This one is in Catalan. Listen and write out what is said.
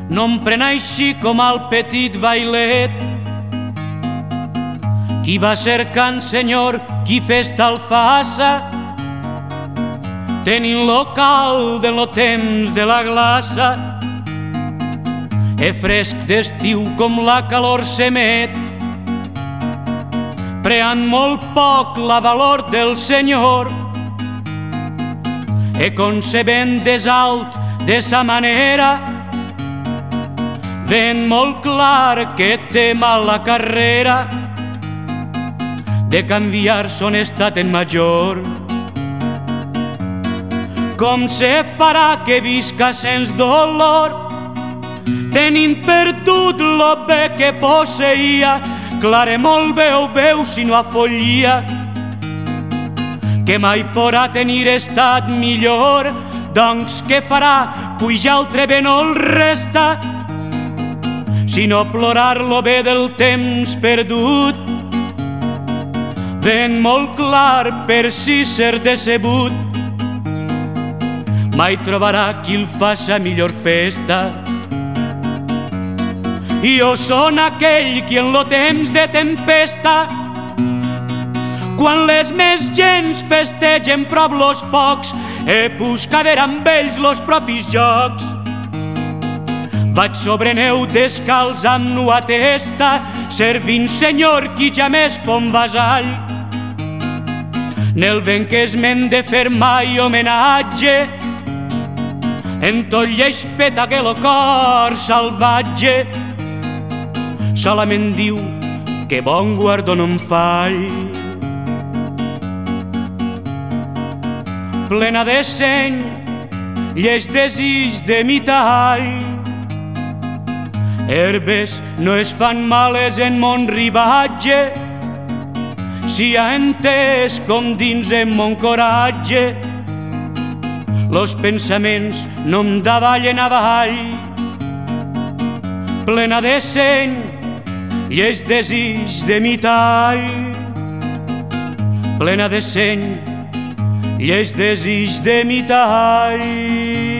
no em pren així com al petit bailet. Qui va cercant, senyor, qui festa el faça, tenint local de lo temps de la glaça. Fresc d'estiu com la calor s'emet, preant molt poc la valor del senyor. Concebent des alt de sa manera, ven molt clar que té mala carrera de canviar son estat en major. Com se farà que visca sens dolor, tenint perdut lo bé que posseïa? Clare molt bé ho veu si no afollia, que mai podrà tenir estat millor. Doncs què farà? Puja altre bé no el resta, sinó plorar lo bé del temps perdut. Ben molt clar per si ser decebut, mai trobarà qui el faça millor festa. Jo són aquell qui en lo temps de tempesta, quan les més gens festegen prop los focs, busca ver amb ells los propis jocs. Vaig sobre neu descalç amb nua testa, servint senyor qui ja més fon vasall. Nel vent que es m'hen de fer mai homenatge, en tot lleix fet aquell cor salvatge. Solament diu que bon guardó no em fall. Plena de seny, lleig desig de mi tall. Herbes no es fan males en mon ribatge, si ha entès com dins en mon coratge los pensaments no em davallen avall. Plena de seny, lleig desig de mi tall. Plena de seny, lleig desig de mi tall.